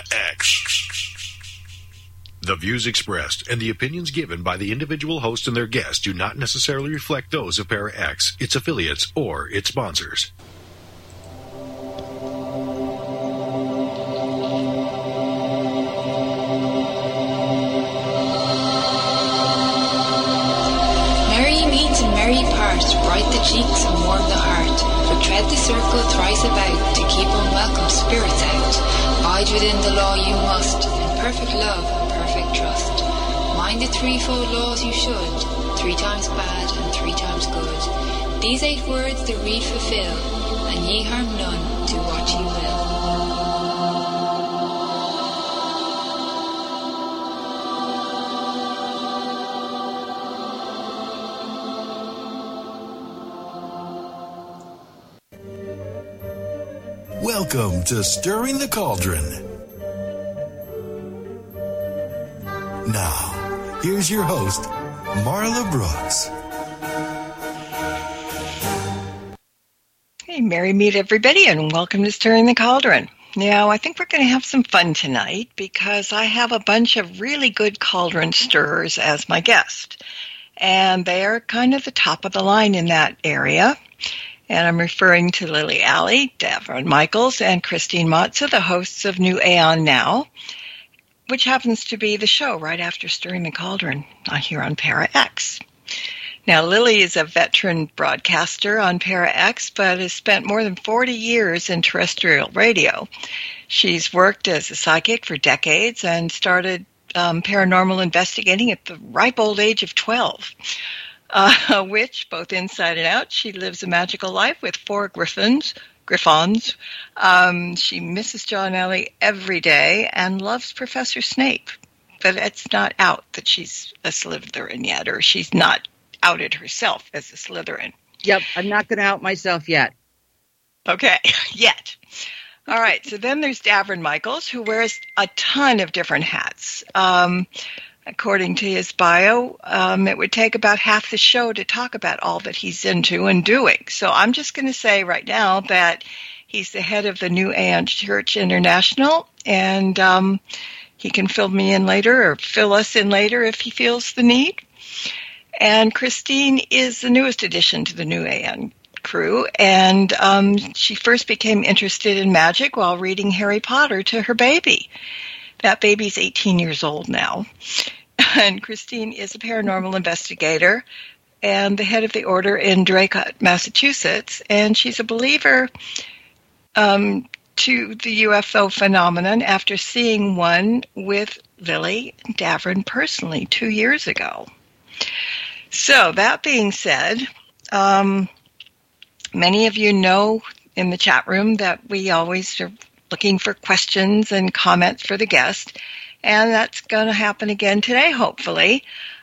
Para-X. The views expressed and the opinions given by the individual host and their guests do not necessarily reflect those of Para-X, its affiliates, or its sponsors. Merry meet and merry part, bright the cheeks and warm the heart, but tread the circle thrice about, to keep unwelcome spirits out. Bide within the law you must, in perfect love and perfect trust. Mind the threefold laws you should, 3 times bad and 3 times good. These 8 words the read fulfill, and ye harm none, do what ye will. Welcome to Stirring the Cauldron. Now, here's your host, Marla Brooks. Hey, merry meet everybody, and welcome to Stirring the Cauldron. Now, I think we're going to have some fun tonight because I have a bunch of really good cauldron stirrers as my guest. And they are kind of the top of the line in that area. And I'm referring to Lily Alley, Davron Michaels, and Christine Matza, the hosts of New Aeon Now, which happens to be the show right after Stirring the Cauldron here on Para-X. Now, Lily is a veteran broadcaster on Para-X, but has spent more than 40 years in terrestrial radio. She's worked as a psychic for decades and started paranormal investigating at the ripe old age of 12. Which, both inside and out, she lives a magical life with 4 griffons. She misses John Ellie every day and loves Professor Snape. But it's not out that she's a Slytherin yet, or she's not outed herself as a Slytherin. Yep, I'm not going to out myself yet. Okay, yet. All right, so then there's Davron Michaels, who wears a ton of different hats. According to his bio, it would take about half the show to talk about all that he's into and doing. So I'm just going to say right now that he's the head of the New Aeon Church International, and he can fill me in later or fill us in later if he feels the need. And Christine is the newest addition to the New Aeon crew, and she first became interested in magic while reading Harry Potter to her baby. That baby's 18 years old now. And Christine is a paranormal investigator and the head of the order in Draycott, Massachusetts. And she's a believer to the UFO phenomenon after seeing one with Lily Davron personally 2 years ago. So that being said, many of you know in the chat room that we always are looking for questions and comments for the guest, and that's going to happen again today, hopefully,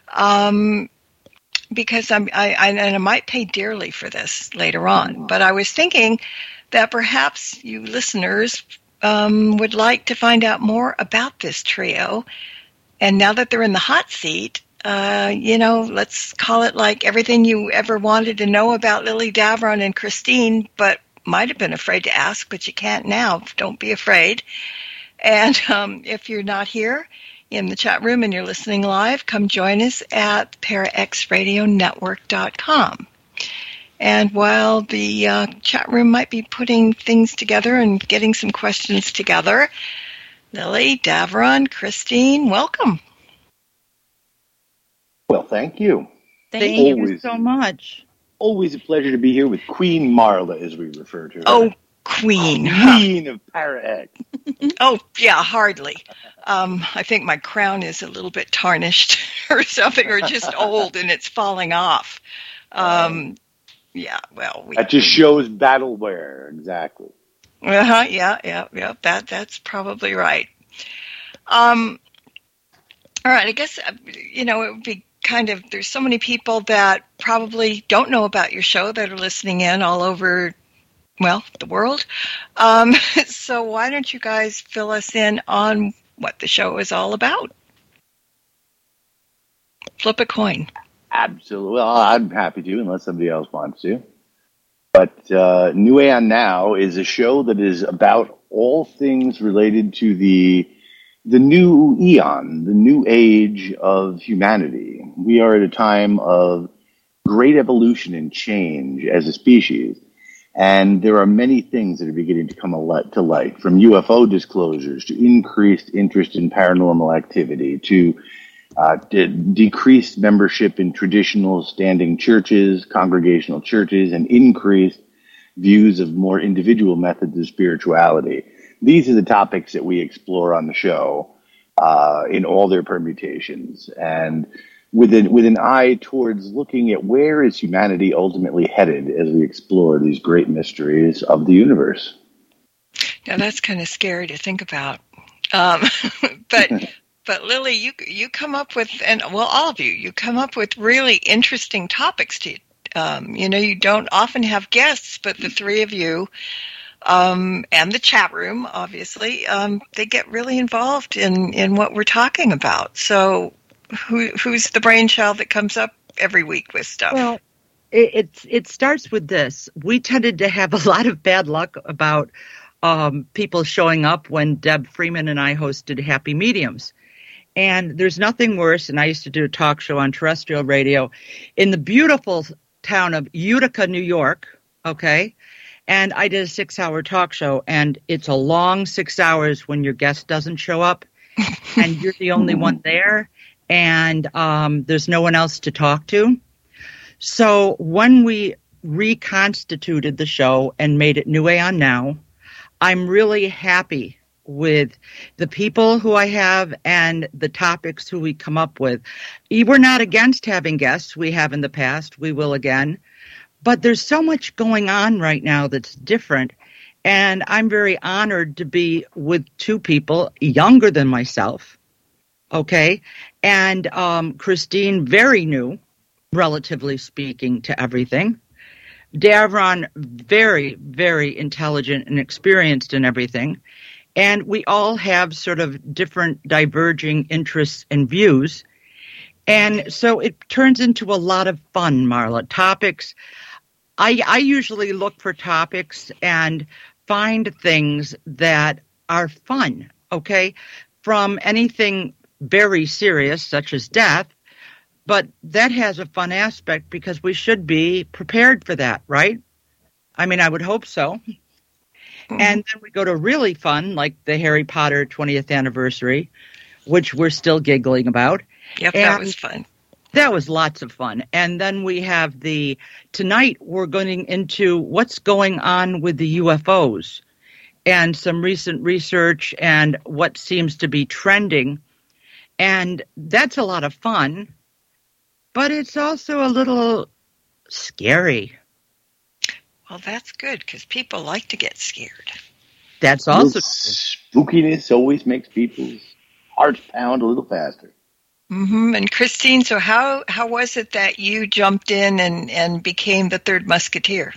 because I might pay dearly for this later on. But I was thinking that perhaps you listeners would like to find out more about this trio, and now that they're in the hot seat, let's call it like everything you ever wanted to know about Lily Davron and Christine, but might have been afraid to ask, but you can't now. Don't be afraid. And if you're not here in the chat room and you're listening live, come join us at ParaXRadioNetwork.com. And while the chat room might be putting things together and getting some questions together, Lily, Davron, Christine, welcome. Well, thank you. Thank you so much. Always a pleasure to be here with Queen Marla, as we refer to her. Oh, Queen. Queen of Para-X. Oh, yeah, hardly. I think my crown is a little bit tarnished or something, or just old and it's falling off. Yeah, well. That just shows battle wear, exactly. Yeah. That's probably right. All right, I guess, it would be kind of, there's so many people that probably don't know about your show that are listening in all over, the world. So why don't you guys fill us in on what the show is all about? Flip a coin. Absolutely. Well, I'm happy to, unless somebody else wants to. But New Aeon Now is a show that is about all things related to the new eon, the new age of humanity. We are at a time of great evolution and change as a species. And there are many things that are beginning to come to light, from UFO disclosures to increased interest in paranormal activity to decreased membership in traditional standing churches, congregational churches, and increased views of more individual methods of spirituality. These are the topics that we explore on the show in all their permutations, and with an eye towards looking at where is humanity ultimately headed as we explore these great mysteries of the universe. Now that's kind of scary to think about, but Lily, you come up with, and well, all of you come up with really interesting topics to. You don't often have guests, but the three of you and the chat room, obviously, they get really involved in what we're talking about. So who's the brainchild that comes up every week with stuff? Well, it starts with this. We tended to have a lot of bad luck about people showing up when Deb Freeman and I hosted Happy Mediums. And there's nothing worse, and I used to do a talk show on terrestrial radio in the beautiful town of Utica, New York, okay? And I did a 6-hour talk show, and it's a long 6 hours when your guest doesn't show up, and you're the only one there, and there's no one else to talk to. So when we reconstituted the show and made it New Aeon Now, I'm really happy with the people who I have and the topics who we come up with. We're not against having guests. We have in the past. We will again. But there's so much going on right now that's different. And I'm very honored to be with two people younger than myself. Okay. And Christine, very new, relatively speaking, to everything. Davron, very, very intelligent and experienced in everything. And we all have sort of different diverging interests and views. And so it turns into a lot of fun, Marla. Topics. I usually look for topics and find things that are fun, okay? From anything very serious, such as death, but that has a fun aspect because we should be prepared for that, right? I mean, I would hope so. And then we go to really fun, like the Harry Potter 20th anniversary, which we're still giggling about. Yep, that was fun. That was lots of fun. And then we have tonight we're going into what's going on with the UFOs and some recent research and what seems to be trending. And that's a lot of fun, but it's also a little scary. Well, that's good because people like to get scared. That's also spookiness always makes people's hearts pound a little faster. Mm-hmm. And Christine, so how was it that you jumped in and became the third musketeer?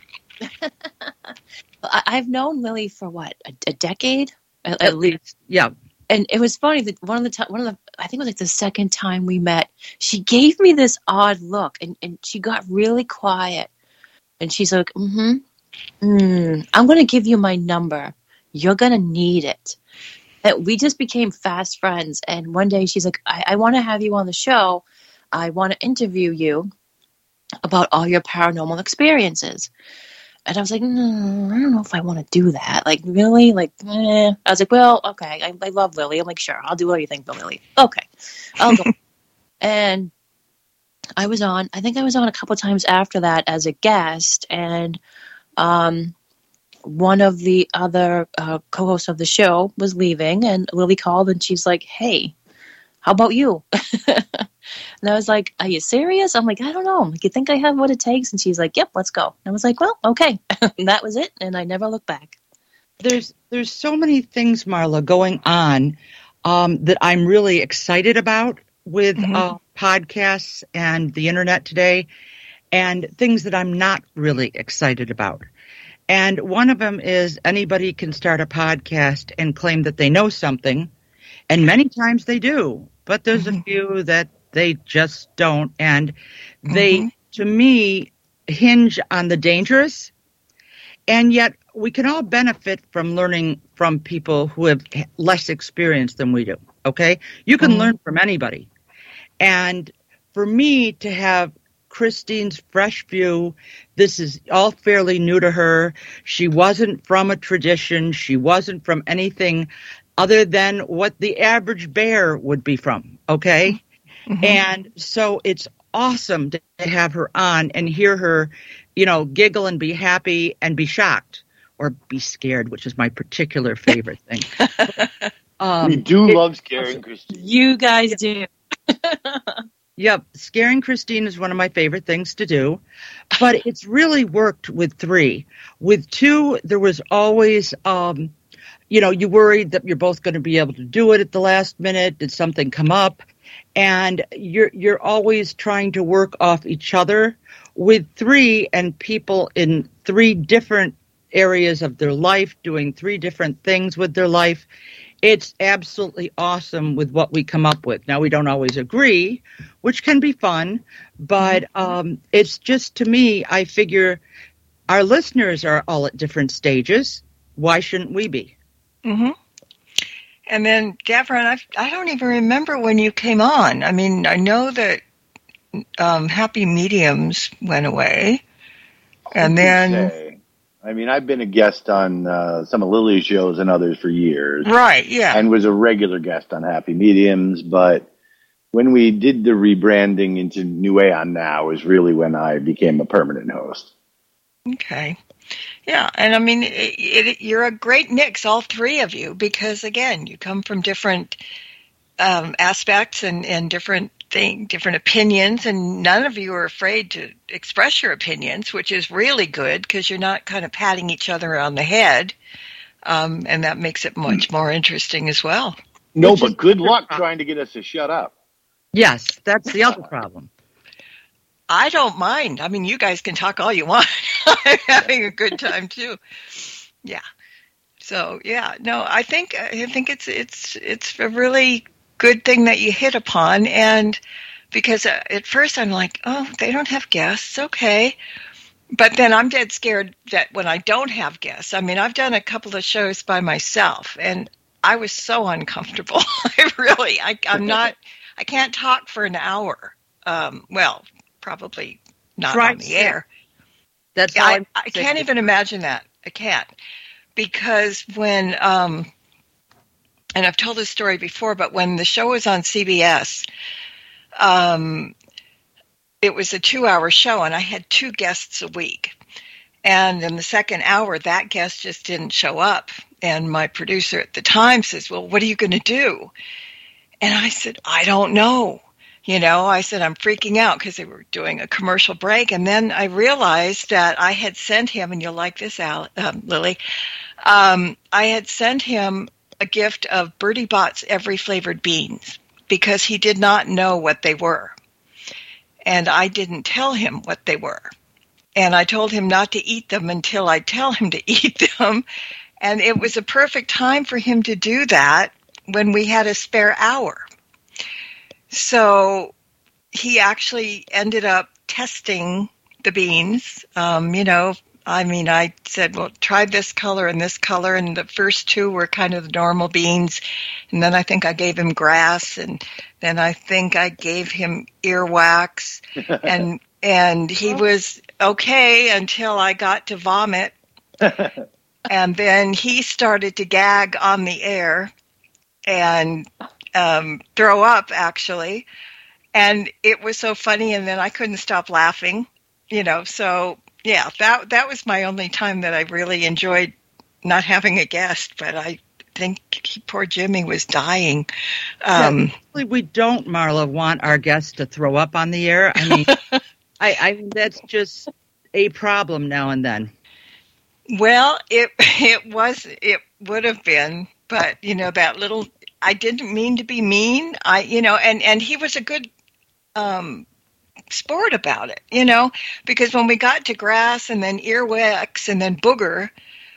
I've known Lily for what, a decade at least. Yeah. And it was funny that one of the I think it was like the second time we met, she gave me this odd look and she got really quiet. And she's like, I'm going to give you my number. You're going to need it. And we just became fast friends. And one day she's like, I want to have you on the show. I want to interview you about all your paranormal experiences. And I was like, I don't know if I want to do that. Like, really? Like, I was like, well, okay. I love Lily. I'm like, sure, I'll do what you think, Lily. Okay, I'll go. And I think I was on a couple times after that as a guest, and one of the other co-hosts of the show was leaving, and Lily called, and she's like, hey, how about you? And I was like, are you serious? I'm like, I don't know. I'm like, you think I have what it takes? And she's like, yep, let's go. And I was like, well, okay. And that was it, and I never looked back. There's so many things, Marla, going on that I'm really excited about with podcasts and the internet today, and things that I'm not really excited about. And one of them is anybody can start a podcast and claim that they know something, and many times they do, but there's a few that they just don't, and they, to me, hinge on the dangerous, and yet we can all benefit from learning from people who have less experience than we do, okay? You can learn from anybody. And for me to have Christine's fresh view, this is all fairly new to her. She wasn't from a tradition. She wasn't from anything other than what the average bear would be from, okay? And so it's awesome to have her on and hear her, giggle and be happy and be shocked or be scared, which is my particular favorite thing. We do love scaring Christine. You guys do. Yep, scaring Christine is one of my favorite things to do, but it's really worked with 3. With 2, there was always, you worried that you're both going to be able to do it at the last minute. Did something come up? And you're always trying to work off each other. With 3 and people in 3 different areas of their life, doing 3 different things with their life, it's absolutely awesome with what we come up with. Now, we don't always agree, which can be fun, but it's just, to me, I figure our listeners are all at different stages. Why shouldn't we be? Mm-hmm. And then, Deborah, I don't even remember when you came on. I mean, I know that Happy Mediums went away. And then... I've been a guest on some of Lily's shows and others for years. Right, yeah. And was a regular guest on Happy Mediums. But when we did the rebranding into New Aeon Now is really when I became a permanent host. Okay. Yeah, and I mean, you're a great mix, all 3 of you, because, again, you come from different aspects and different opinions, and none of you are afraid to express your opinions, which is really good because you're not kind of patting each other on the head, and that makes it much more interesting as well. No, but good luck trying to get us to shut up. Yes, that's the other problem. I don't mind. I mean, you guys can talk all you want. I'm having a good time too. Yeah. So yeah, no, I think it's a really good thing that you hit upon, and because at first I'm like, oh, they don't have guests, okay, but then I'm dead scared that when I don't have guests, I mean, I've done a couple of shows by myself, and I was so uncomfortable. I can't talk for an hour. Well, probably not on the air. That's I can't even imagine that. I can't, because when and I've told this story before, but when the show was on CBS, it was a 2-hour show, and I had 2 guests a week. And in the second hour, that guest just didn't show up. And my producer at the time says, well, what are you going to do? And I said, I don't know. I said, I'm freaking out because they were doing a commercial break. And then I realized that I had sent him, and you'll like this, Lily, I had sent him a gift of Bertie Bott's Every Flavored Beans because he did not know what they were. And I didn't tell him what they were. And I told him not to eat them until I tell him to eat them. And it was a perfect time for him to do that when we had a spare hour. So he actually ended up testing the beans, I said, well, try this color, and the first 2 were kind of the normal beans, and then I think I gave him grass, and then I think I gave him earwax, and he was okay until I got to vomit, and then he started to gag on the air and throw up, actually, and it was so funny, and then I couldn't stop laughing, so... Yeah, that was my only time that I really enjoyed not having a guest, but I think poor Jimmy was dying. We don't, Marla, want our guests to throw up on the air. I mean, I that's just a problem now and then. Well, it would have been, but that little, I didn't mean to be mean. And he was a good sport about it, because when we got to grass and then earwax and then booger,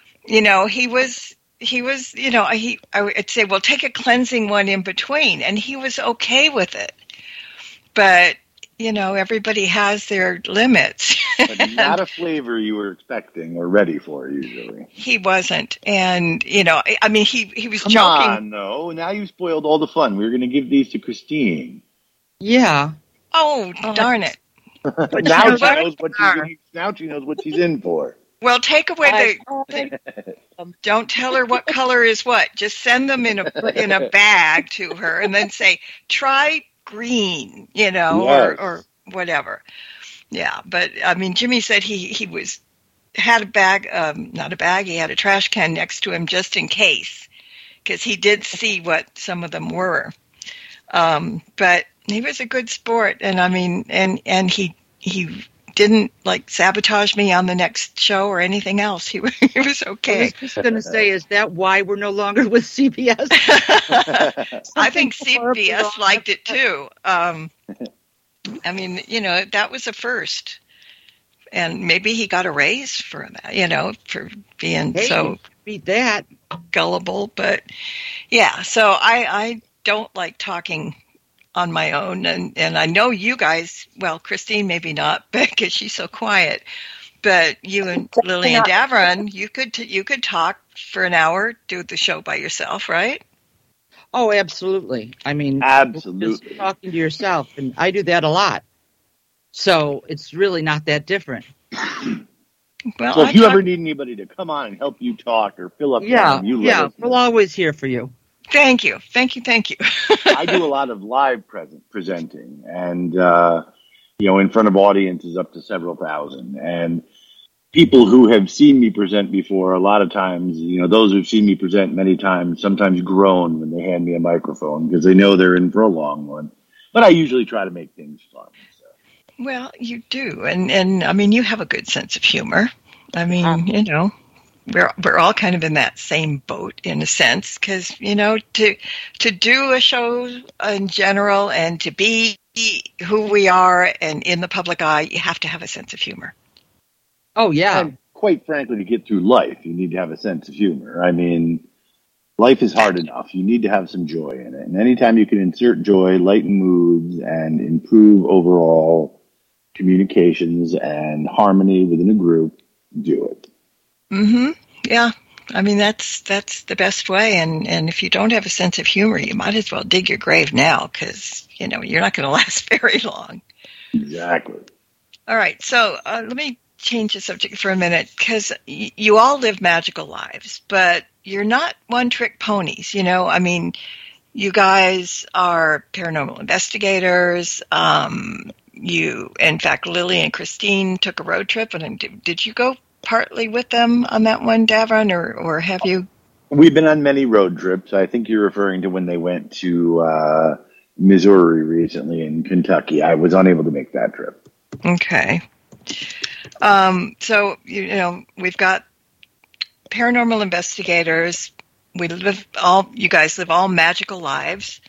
I'd say, well, take a cleansing one in between, and he was okay with it. But everybody has their limits. But not a flavor you were expecting or ready for, usually. He wasn't. And, he was Come joking. on, no. Now you spoiled all the fun. We were going to give these to Christine. Yeah. Oh, darn it. Now she knows what she's in for. Well, take away don't tell her what color is what. Just send them in a bag to her and then say, try green, Yes. or whatever. Yeah, but Jimmy said he had a bag, not a bag, he had a trash can next to him just in case, because he did see what some of them were. But he was a good sport, and and he didn't sabotage me on the next show or anything else. He was okay. I was just going to say, is that why we're no longer with CBS? I think CBS liked it too. That was a first, and maybe he got a raise for that. For being so beat that gullible. But yeah, so I don't like talking on my own, and I know you guys, well, Christine maybe not because she's so quiet, but you and Lily and Davron, you could talk for an hour, do the show by yourself, right? Oh, absolutely. Absolutely. Just talking to yourself, and I do that a lot. So it's really not that different. Well, so if you ever need anybody to come on and help you talk or fill up time, let us know. We're always here for you. Thank you. I do a lot of live presenting, and in front of audiences up to several thousand. And people who have seen me present before, a lot of times, those who've seen me present many times, sometimes groan when they hand me a microphone because they know they're in for a long one. But I usually try to make things fun. So. Well, you do, and you have a good sense of humor. We're all kind of in that same boat in a sense, because to do a show in general and to be who we are and in the public eye, you have to have a sense of humor. Oh yeah, and quite frankly, to get through life, you need to have a sense of humor. Life is hard enough. You need to have some joy in it, and anytime you can insert joy, lighten moods, and improve overall communications and harmony within a group, do it. Mm-hmm. Yeah. That's the best way. And if you don't have a sense of humor, you might as well dig your grave now, because, you're not going to last very long. Exactly. All right. So let me change the subject for a minute, because you all live magical lives, but you're not one-trick ponies. You guys are paranormal investigators. In fact, Lily and Christine took a road trip. And did you go partly with them on that one, Davron, or have you? We've been on many road trips. I think you're referring to when they went to Missouri recently in Kentucky. I was unable to make that trip. Okay. So, we've got paranormal investigators. You guys live all magical lives.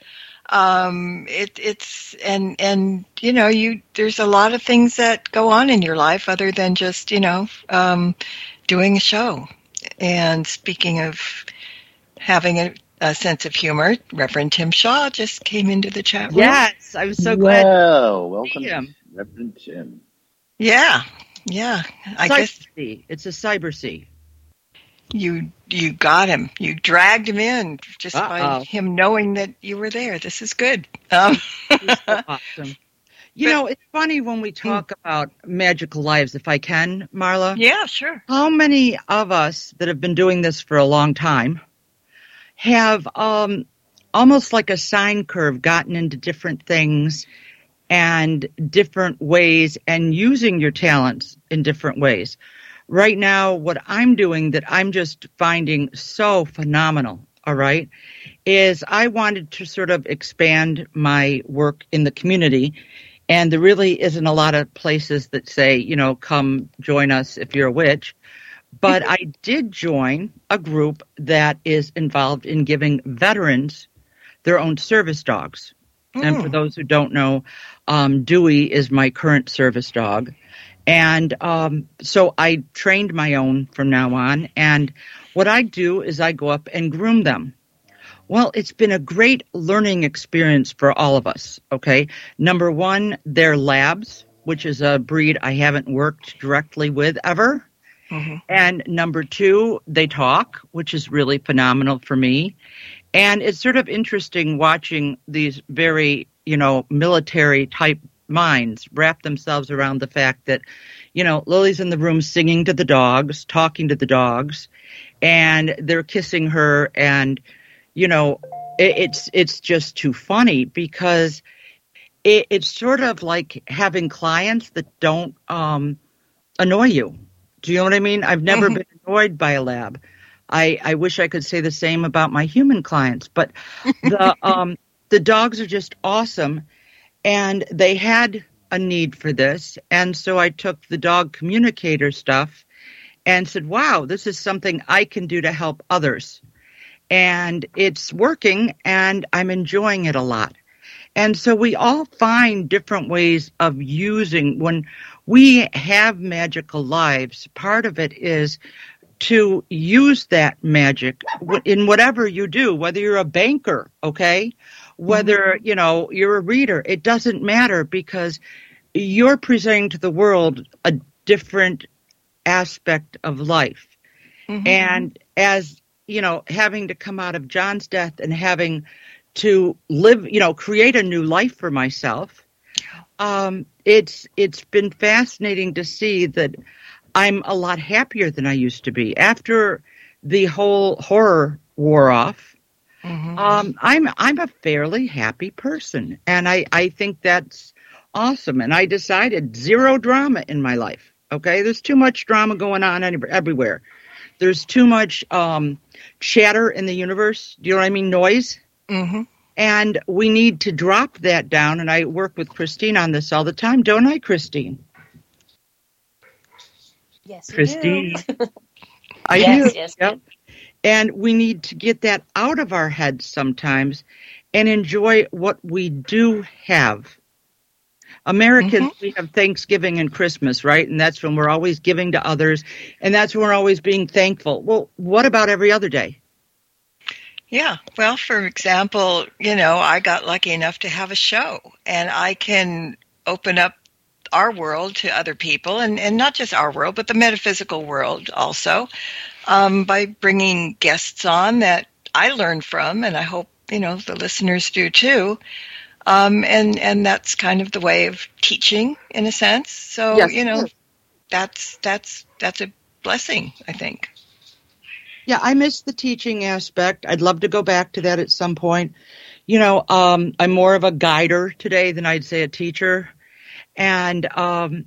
There's a lot of things that go on in your life other than just, doing a show. And speaking of having a sense of humor, Reverend Tim Shaw just came into the chat room. Yes, I was so glad. Well, welcome, Reverend Tim. Yeah. I guess it's a cyber sea. You got him. You dragged him in just by him knowing that you were there. This is good. He's so awesome. It's funny when we talk about magical lives, if I can, Marla. Yeah, sure. How many of us that have been doing this for a long time have almost like a sine curve gotten into different things and different ways and using your talents in different ways? Right now, what I'm doing that I'm just finding so phenomenal, all right, is I wanted to sort of expand my work in the community. And there really isn't a lot of places that say, come join us if you're a witch. But I did join a group that is involved in giving veterans their own service dogs. And for those who don't know, Dewey is my current service dog. And so I trained my own from now on. And what I do is I go up and groom them. Well, it's been a great learning experience for all of us, okay? Number one, they're labs, which is a breed I haven't worked directly with ever. Mm-hmm. And number two, they talk, which is really phenomenal for me. And it's sort of interesting watching these very, military type minds wrap themselves around the fact that, Lily's in the room singing to the dogs, talking to the dogs, and they're kissing her. And, it's just too funny because it's sort of like having clients that don't annoy you. Do you know what I mean? I've never been annoyed by a lab. I wish I could say the same about my human clients, but the dogs are just awesome, and they had a need for this, and so I took the dog communicator stuff and said, wow, this is something I can do to help others, and it's working, and I'm enjoying it a lot. And so we all find different ways of using. When we have magical lives, part of it is to use that magic in whatever you do, whether you're a banker, okay, whether, you're a reader, it doesn't matter because you're presenting to the world a different aspect of life. Mm-hmm. And as, having to come out of John's death and having to live, create a new life for myself, it's been fascinating to see that I'm a lot happier than I used to be. After the whole horror wore off, I'm a fairly happy person, and I think that's awesome. And I decided zero drama in my life. Okay, there's too much drama going on everywhere. There's too much chatter in the universe. Do you know what I mean? Noise. Mm-hmm. And we need to drop that down. And I work with Christine on this all the time, don't I, Christine? Yes, Christine. I do. Yes. Yep. And we need to get that out of our heads sometimes and enjoy what we do have. Americans, we have Thanksgiving and Christmas, right? And that's when we're always giving to others, and that's when we're always being thankful. Well, what about every other day? Yeah. Well, for example, I got lucky enough to have a show, and I can open up our world to other people, and not just our world, but the metaphysical world also, by bringing guests on that I learn from, and I hope, the listeners do too. And that's kind of the way of teaching in a sense. So, yes, that's a blessing, I think. Yeah, I miss the teaching aspect. I'd love to go back to that at some point. I'm more of a guider today than I'd say a teacher. And, I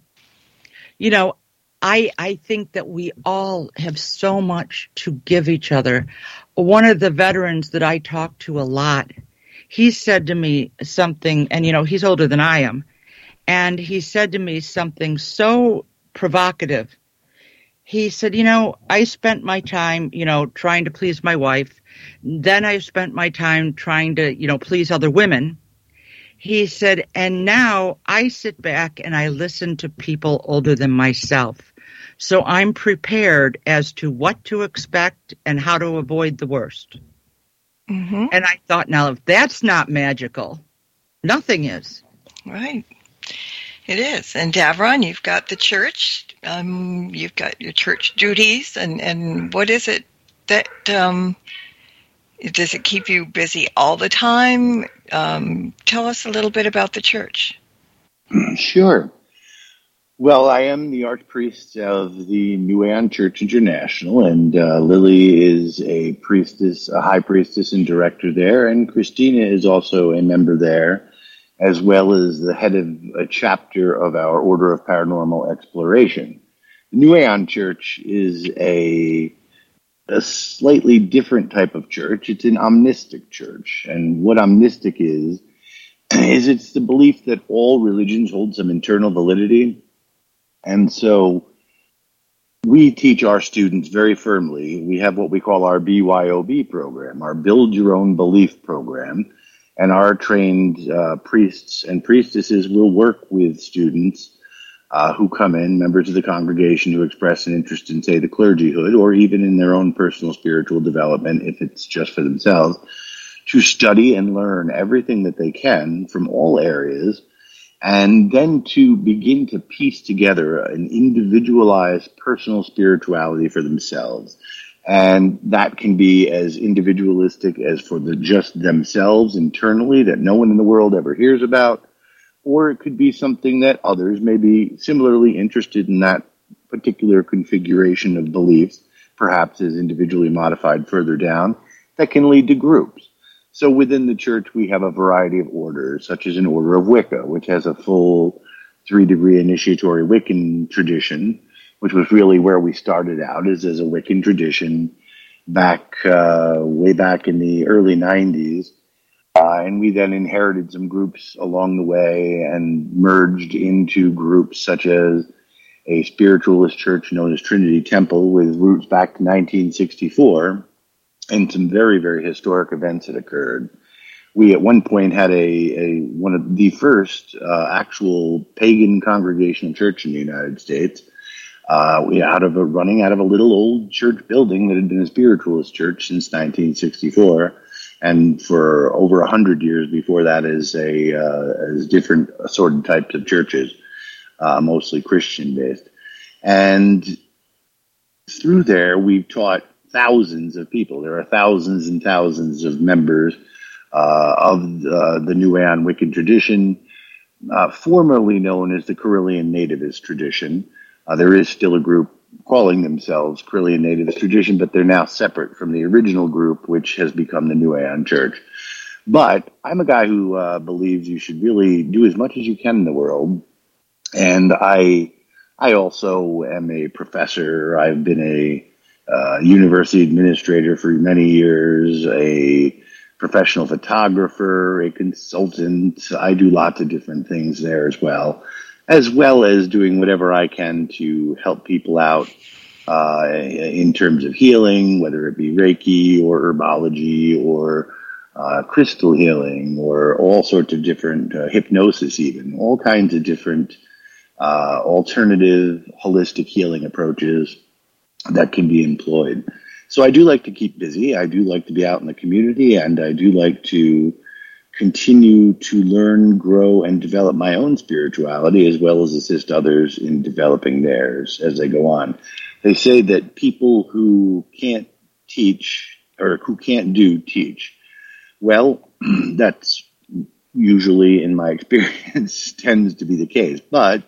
think that we all have so much to give each other. One of the veterans that I talk to a lot, he said to me something, and, he's older than I am, and he said to me something so provocative. He said, I spent my time, trying to please my wife. Then I spent my time trying to, please other women. He said, and now I sit back and I listen to people older than myself. So I'm prepared as to what to expect and how to avoid the worst. Mm-hmm. And I thought, now, if that's not magical, nothing is. Right. It is. And Davron, you've got the church. You've got your church duties. And what is it that, does it keep you busy all the time? Tell us a little bit about the church. Sure. Well, I am the archpriest of the New Aeon Church International, and Lily is a priestess, a high priestess and director there, and Christina is also a member there, as well as the head of a chapter of our Order of Paranormal Exploration. The New Aeon Church is a slightly different type of church. It's an omnistic church, and what omnistic is it's the belief that all religions hold some internal validity. And so we teach our students very firmly. We have what we call our BYOB program, our Build Your Own Belief program. And our trained priests and priestesses will work with students who come in, members of the congregation who express an interest in, say, the clergyhood, or even in their own personal spiritual development, if it's just for themselves, to study and learn everything that they can from all areas, and then to begin to piece together an individualized personal spirituality for themselves. And that can be as individualistic as for just themselves internally that no one in the world ever hears about, or it could be something that others may be similarly interested in that particular configuration of beliefs, perhaps as individually modified further down, that can lead to groups. So within the church, we have a variety of orders, such as an order of Wicca, which has a full 3-degree initiatory Wiccan tradition, which was really where we started out, is as a Wiccan tradition way back in the early 90s. And we then inherited some groups along the way and merged into groups such as a spiritualist church known as Trinity Temple with roots back to 1964 and some very, very historic events that occurred. We at one point had one of the first actual pagan congregational church in the United States. Running out of a little old church building that had been a spiritualist church since 1964. And for over 100 years before that as different assorted types of churches, mostly Christian based. And through there, we've taught thousands of people. There are thousands and thousands of members of the New Aeon Wiccan tradition, formerly known as the Carillion Nativist tradition. There is still a group calling themselves Carillion Nativist tradition, but they're now separate from the original group, which has become the New Aeon Church. But I'm a guy who believes you should really do as much as you can in the world. And I also am a professor. I've been a university administrator for many years, a professional photographer, a consultant. I do lots of different things there as well as doing whatever I can to help people out in terms of healing, whether it be Reiki or herbology or crystal healing or all sorts of different hypnosis, even all kinds of different alternative holistic healing approaches that can be employed. So I do like to keep busy. I do like to be out in the community, and I do like to continue to learn, grow, and develop my own spirituality as well as assist others in developing theirs as they go on. They say that people who can't teach or who can't do teach. Well, that's usually, in my experience, tends to be the case. But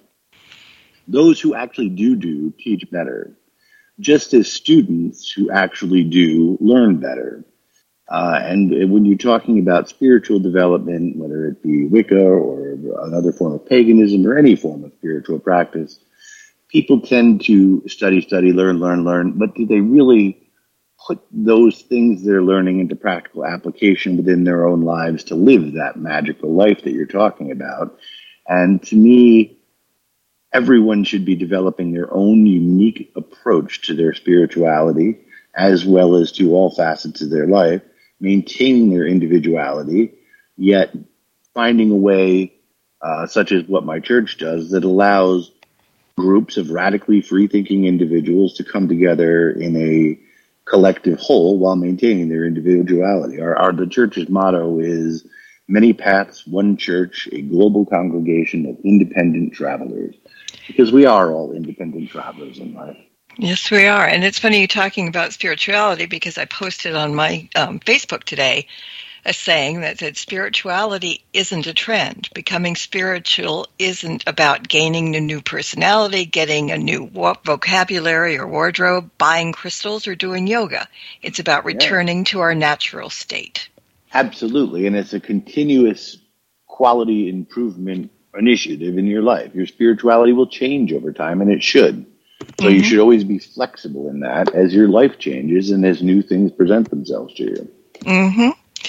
those who actually do teach better, just as students who actually do learn better. And when you're talking about spiritual development, whether it be Wicca or another form of paganism or any form of spiritual practice, people tend to study, learn, but do they really put those things they're learning into practical application within their own lives to live that magical life that you're talking about? And to me, everyone should be developing their own unique approach to their spirituality as well as to all facets of their life, maintaining their individuality, yet finding a way, such as what my church does, that allows groups of radically free-thinking individuals to come together in a collective whole while maintaining their individuality. The church's motto is many paths, one church, a global congregation of independent travelers, because we are all independent travelers in life. Yes, we are. And it's funny you talking about spirituality, because I posted on my Facebook today a saying that said spirituality isn't a trend. Becoming spiritual isn't about gaining a new personality, getting a new vocabulary or wardrobe, buying crystals, or doing yoga. It's about returning to our natural state. Absolutely. And it's a continuous quality improvement initiative in your life. Your spirituality will change over time, and it should. So you should always be flexible in that as your life changes and as new things present themselves to you. Mm-hmm.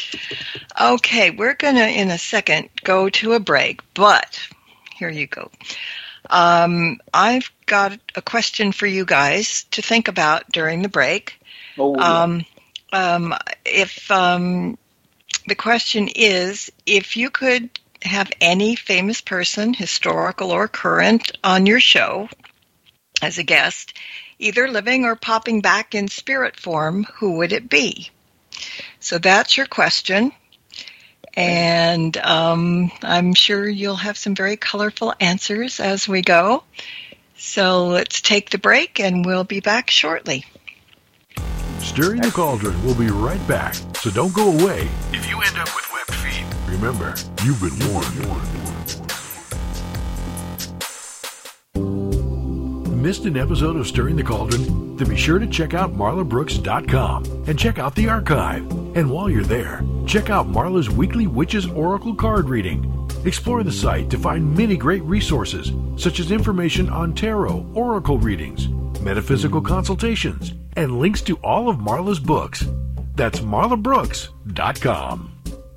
Okay, we're going to, in a second, go to a break, but here you go. I've got a question for you guys to think about during the break. The question is, if you could have any famous person, historical or current, on your show as a guest, either living or popping back in spirit form, who would it be? So that's your question. And I'm sure you'll have some very colorful answers as we go. So let's take the break, and we'll be back shortly. Stirring the Cauldron will be right back, so don't go away. If you end up with webbed feet, remember, you've been warned. Missed an episode of Stirring the Cauldron? Then be sure to check out marlabrooks.com and check out the archive. And while you're there, check out Marla's weekly Witches Oracle card reading. Explore the site to find many great resources, such as information on tarot, oracle readings, metaphysical consultations, and links to all of Marla's books. That's marlabrooks.com.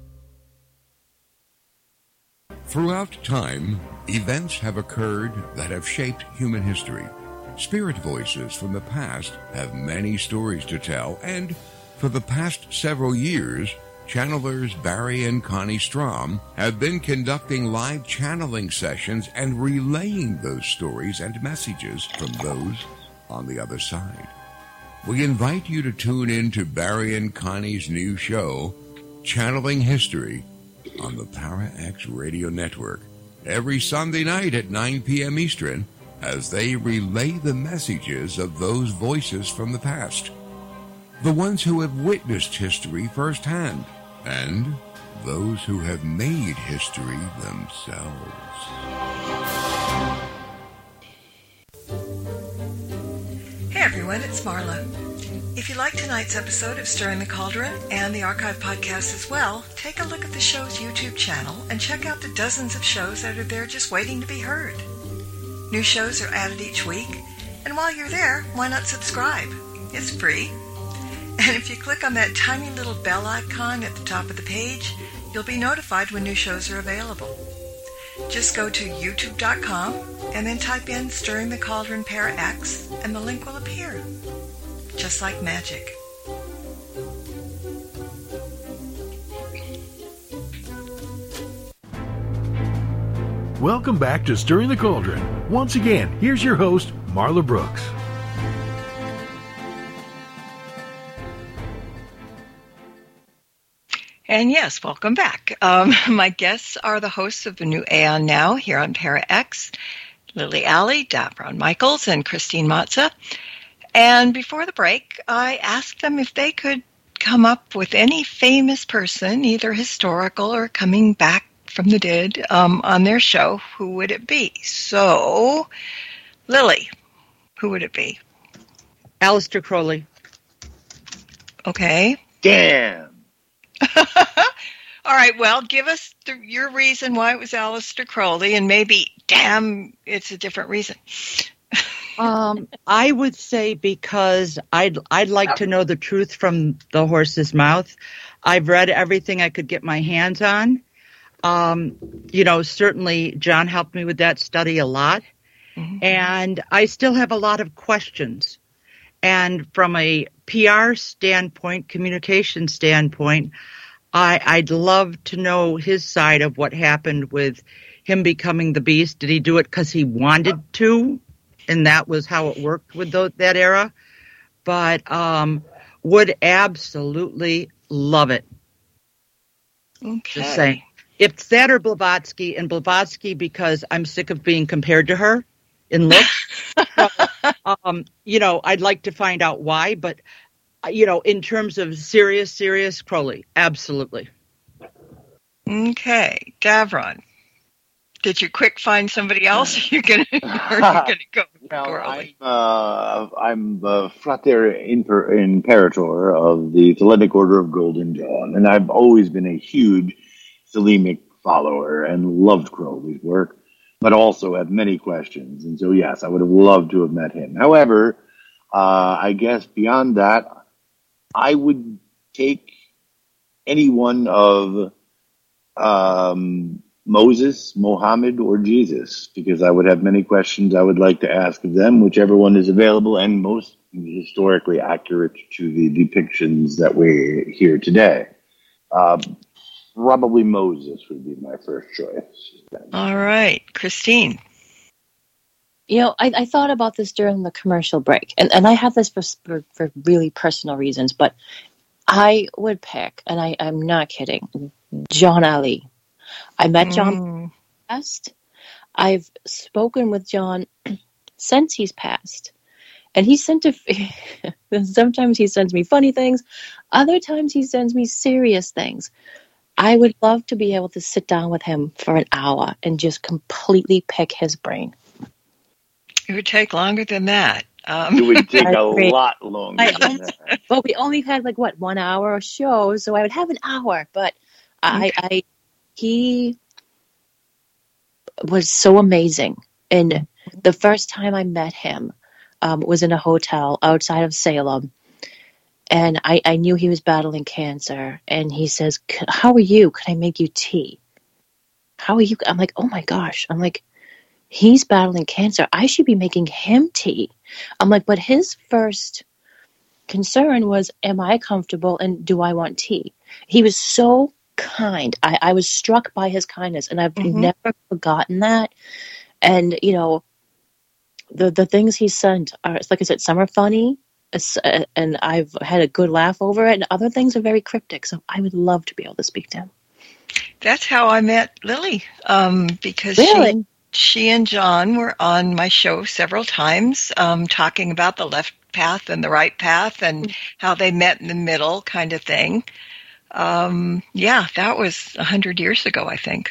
Throughout time, events have occurred that have shaped human history. Spirit voices from the past have many stories to tell, and for the past several years, channelers Barry and Connie Strom have been conducting live channeling sessions and relaying those stories and messages from those on the other side. We invite you to tune in to Barry and Connie's new show, Channeling History, on the ParaX Radio Network, every Sunday night at 9 p.m. Eastern, as they relay the messages of those voices from the past, the ones who have witnessed history firsthand, and those who have made history themselves. Hey everyone, it's Marla. If you like tonight's episode of Stirring the Cauldron and the archive podcast as well, take a look at the show's YouTube channel and check out the dozens of shows that are there just waiting to be heard. New shows are added each week, and while you're there, why not subscribe? It's free. And if you click on that tiny little bell icon at the top of the page, you'll be notified when new shows are available. Just go to youtube.com and then type in Stirring the Cauldron ParaX, and the link will appear. Just like magic. Welcome back to Stirring the Cauldron. Once again, here's your host, Marla Brooks. And yes, welcome back. My guests are the hosts of the new Aeon Now here on ParaX, Lily Alley, Davron Michaels, and Christine Matza. And before the break, I asked them if they could come up with any famous person, either historical or coming back from the dead, on their show. Who would it be? So, Lily, who would it be? Aleister Crowley. Okay. Damn. All right, well, give us your reason why it was Aleister Crowley, and maybe, damn, it's a different reason. I would say because I'd like to know the truth from the horse's mouth. I've read everything I could get my hands on. Certainly John helped me with that study a lot. Mm-hmm. And I still have a lot of questions. And from a PR standpoint, communication standpoint, I'd love to know his side of what happened with him becoming the beast. Did he do it because he wanted to? And that was how it worked with that era. But would absolutely love it. Okay. Just saying. It's that or Blavatsky, and Blavatsky because I'm sick of being compared to her in looks. So, I'd like to find out why, but, in terms of serious Crowley, absolutely. Okay. Davron, did you quick find somebody else? Or are you going to go with Crowley? I'm the Frater Imperator of the Hellenic Order of Golden Dawn, and I've always been a huge Thelemic follower and loved Crowley's work, but also have many questions. And so, yes, I would have loved to have met him. However, I guess beyond that, I would take any one of Moses, Mohammed, or Jesus, because I would have many questions I would like to ask of them, whichever one is available and most historically accurate to the depictions that we hear today. Probably Moses would be my first choice. All right. Christine. I thought about this during the commercial break, and I have this for really personal reasons, but I would pick, and I'm not kidding, John Ali. I met John past. I've spoken with John since he's passed. And he sent sometimes he sends me funny things. Other times he sends me serious things. I would love to be able to sit down with him for an hour and just completely pick his brain. It would take longer than that. It would take a lot longer than that. Well, we only had 1 hour a show, so I would have an hour. But he was so amazing. And the first time I met him was in a hotel outside of Salem. And I knew he was battling cancer. And he says, "How are you? Can I make you tea? How are you?" I'm like, "Oh my gosh." I'm like, "He's battling cancer. I should be making him tea." I'm like, but his first concern was, am I comfortable and do I want tea? He was so kind. I was struck by his kindness, and I've never forgotten that. And, the things he sent are, like I said, some are funny, and I've had a good laugh over it, and other things are very cryptic, so I would love to be able to speak to him. That's how I met Lily, because really? She and John were on my show several times, talking about the left path and the right path and how they met in the middle kind of thing. That was 100 years ago, I think.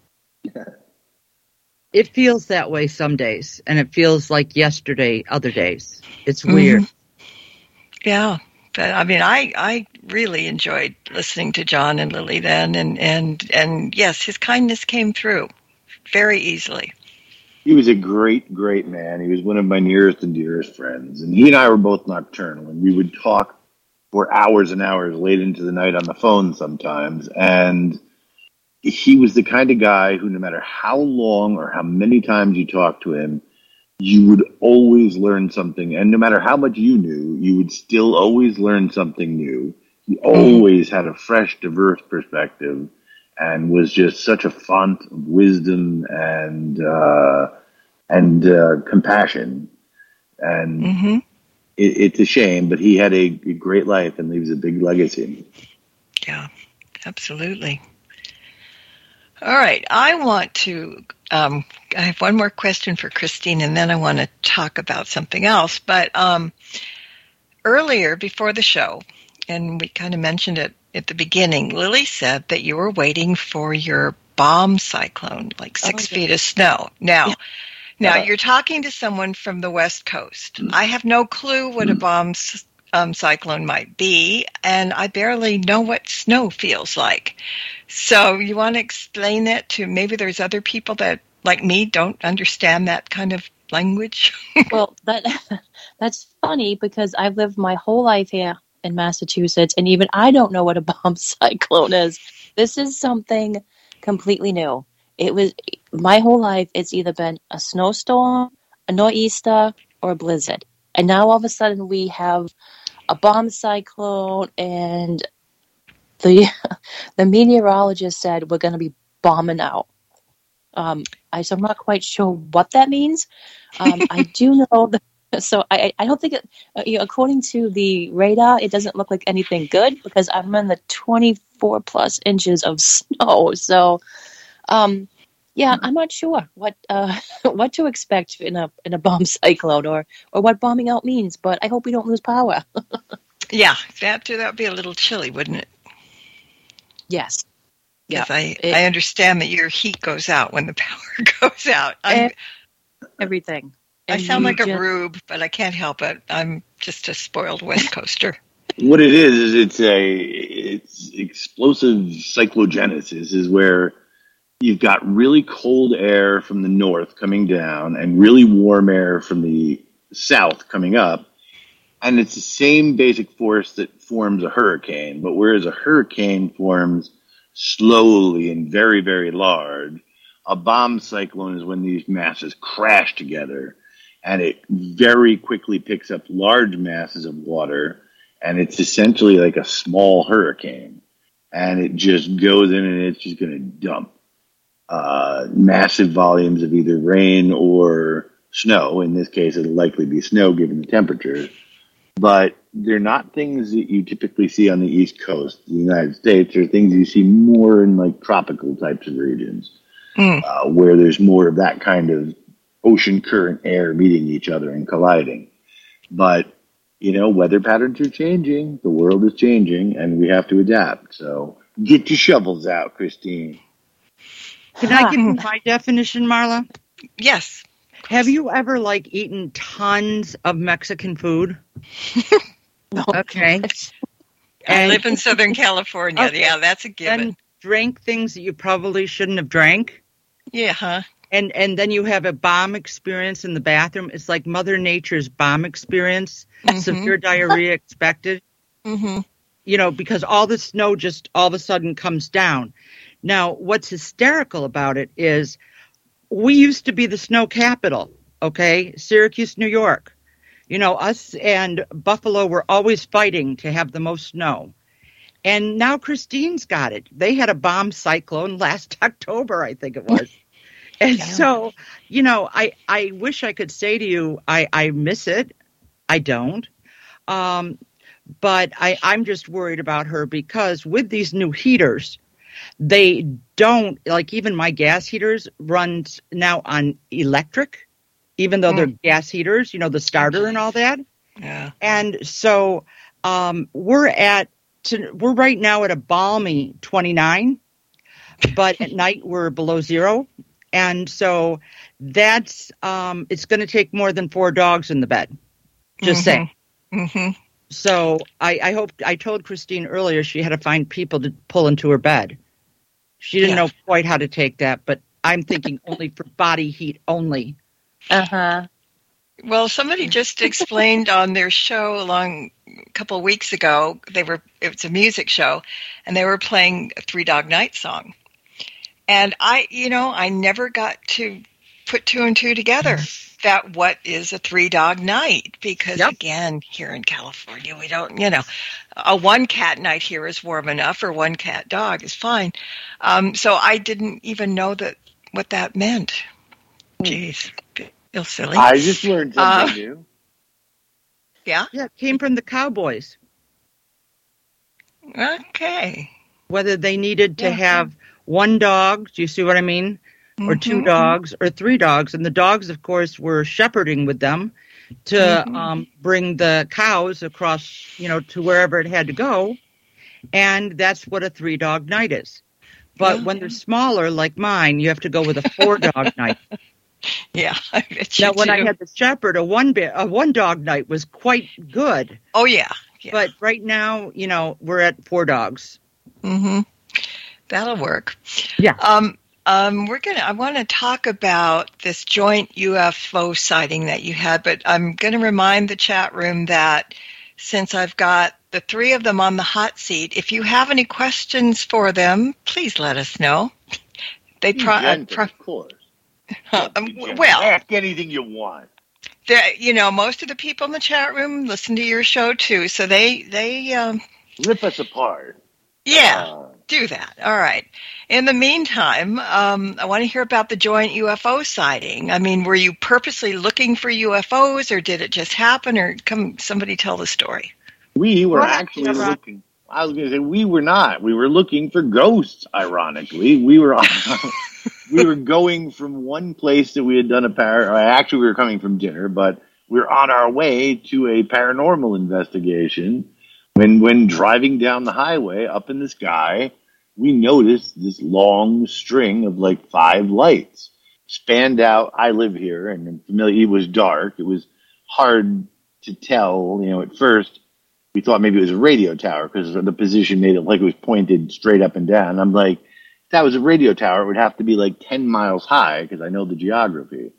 It feels that way some days, and it feels like yesterday other days. It's weird. Yeah. But I mean, I really enjoyed listening to John and Lily then, and yes, his kindness came through very easily. He was a great, great man. He was one of my nearest and dearest friends. And he and I were both nocturnal, and we would talk for hours and hours late into the night on the phone sometimes. And he was the kind of guy who, no matter how long or how many times you talked to him, you would always learn something. And no matter how much you knew, you would still always learn something new. He always had a fresh, diverse perspective, and was just such a font of wisdom and compassion. And it's a shame, but he had a great life and leaves a big legacy. Yeah, absolutely. All right, I have one more question for Christine, and then I want to talk about something else. But earlier, before the show, and we kind of mentioned it at the beginning, Lily said that you were waiting for your bomb cyclone, like 6 feet of snow. Now, you're talking to someone from the West Coast. I have no clue what a bomb cyclone might be, and I barely know what snow feels like. So you want to explain that to, maybe there's other people that, like me, don't understand that kind of language? Well, that's funny, because I've lived my whole life here in Massachusetts, and even I don't know what a bomb cyclone is. This is something completely new. It was my whole life. It's either been a snowstorm, a nor'easter, or a blizzard, and now all of a sudden we have a bomb cyclone, and the meteorologist said we're going to be bombing out. So I'm not quite sure what that means. I do know that. So I don't think it, according to the radar, it doesn't look like anything good, because I'm in the 24 plus inches of snow. So, I'm not sure what to expect in a bomb cyclone or what bombing out means. But I hope we don't lose power. Yeah, that would be a little chilly, wouldn't it? Yes. Yes, I understand that your heat goes out when the power goes out. Everything. I sound like a rube, but I can't help it. I'm just a spoiled West Coaster. What it is it's explosive cyclogenesis, is where you've got really cold air from the north coming down and really warm air from the south coming up. And it's the same basic force that forms a hurricane. But whereas a hurricane forms slowly and very, very large, a bomb cyclone is when these masses crash together, and it very quickly picks up large masses of water, and it's essentially like a small hurricane. And it just goes in and it's just going to dump massive volumes of either rain or snow. In this case, it'll likely be snow given the temperature. but they're not things that you typically see on the East Coast of the United States. They're things you see more in like tropical types of regions, where there's more of that kind of ocean current air meeting each other and colliding. But, you know, weather patterns are changing, the world is changing, and we have to adapt. So get your shovels out, Christine. Can I give you my definition, Marla? Yes. Have you ever, eaten tons of Mexican food? No. Okay. I live in Southern California. Okay. Yeah, that's a given. And drank things that you probably shouldn't have drank? Yeah, huh? And then you have a bomb experience in the bathroom. It's like Mother Nature's bomb experience. Severe diarrhea expected. Mm-hmm. You know, because all the snow just all of a sudden comes down. Now, what's hysterical about it is we used to be the snow capital, okay? Syracuse, New York. You know, us and Buffalo were always fighting to have the most snow. And now Christine's got it. They had a bomb cyclone last October, I think it was. And so, you know, I wish I could say to you, I miss it. I don't. But I'm just worried about her because with these new heaters, they don't, even my gas heaters runs now on electric, even though they're gas heaters, you know, the starter and all that. Yeah. And so we're right now at a balmy 29, but at night we're below zero. And so that's, it's going to take more than 4 dogs in the bed. Just saying. Mm-hmm. So I told Christine earlier she had to find people to pull into her bed. She didn't know quite how to take that, but I'm thinking only for body heat only. Uh-huh. Well, somebody just explained on their show a couple of weeks ago, it was a music show, and they were playing a 3 Dog Night song. And I never got to put 2 and 2 together that what is a 3 Dog Night, because again, here in California, we don't, a 1 cat night here is warm enough, or 1 cat dog is fine. So I didn't even know what that meant. Jeez, feel silly. I just learned something new. Yeah? Yeah, it came from the Cowboys. Okay. Whether they needed to have 1 dog, do you see what I mean? Or 2 dogs, or 3 dogs. And the dogs, of course, were shepherding with them to bring the cows across, to wherever it had to go. And that's what a 3 Dog Night is. But when they're smaller, like mine, you have to go with a 4 Dog Night. Yeah, I bet you Now, when I had the shepherd, a 1 dog night was quite good. Oh, yeah. But right now, we're at 4 dogs. Mm-hmm. That'll work. Yeah. I want to talk about this joint UFO sighting that you had, but I'm going to remind the chat room that since I've got the 3 of them on the hot seat, if you have any questions for them, please let us know. Of course. Ask anything you want. Most of the people in the chat room listen to your show too, so they rip us apart. Yeah, do that. All right. In the meantime, I want to hear about the joint UFO sighting. I mean, were you purposely looking for UFOs, or did it just happen, or somebody tell the story? We were actually looking. I was going to say we were not. We were looking for ghosts, ironically. We were going from one place that we had done actually we were coming from dinner, but we were on our way to a paranormal investigation. When driving down the highway up in the sky, we noticed this long string of 5 lights spanned out. I live here, and I'm familiar. It was dark. It was hard to tell. At first, we thought maybe it was a radio tower because the position made it like it was pointed straight up and down. I'm like, if that was a radio tower, it would have to be 10 miles high because I know the geography.